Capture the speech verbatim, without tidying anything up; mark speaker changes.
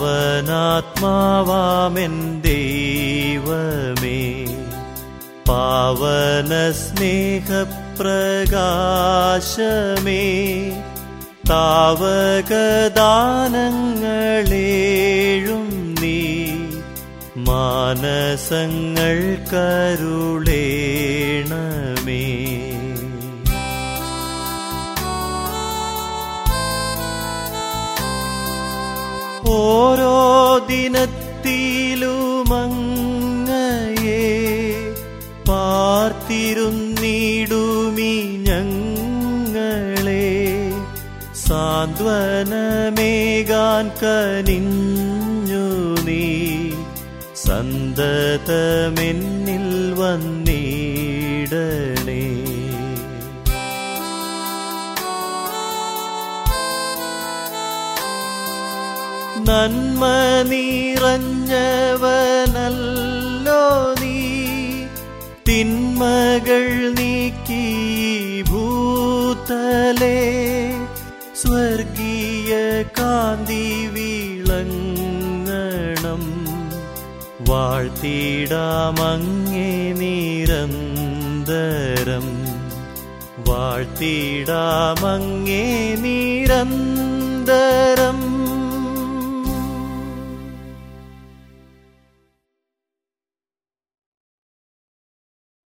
Speaker 1: പാവനാത്മാവാമെൻ ദൈവമേ, പാവന സ്നേഹപ്രകാശമേ, താവകദാനങ്ങളേഴും നീ മാനസങ്ങൾ കരുളേണമേ. ഓരോ ദിനത്തിലുമങ്ങയെ പാർത്തിരുന്നിടുമി ഞങ്ങളെ, സാന്ത്വനമേകാൻ കനിഞ്ഞു നീ സന്തതമെന്നിൽ വന്നിടണേ. നന്മ നിറഞ്ഞവനല്ലോ നീ, തിന്മകൾ നീക്കി ഭൂതലേ, സ്വർഗീയ കാന്തി വിളങ്ങണം. വാഴ്ത്തിടാമങ്ങേ നിരന്തരം, വാഴ്ത്തിടാമങ്ങേ നിരന്തരം.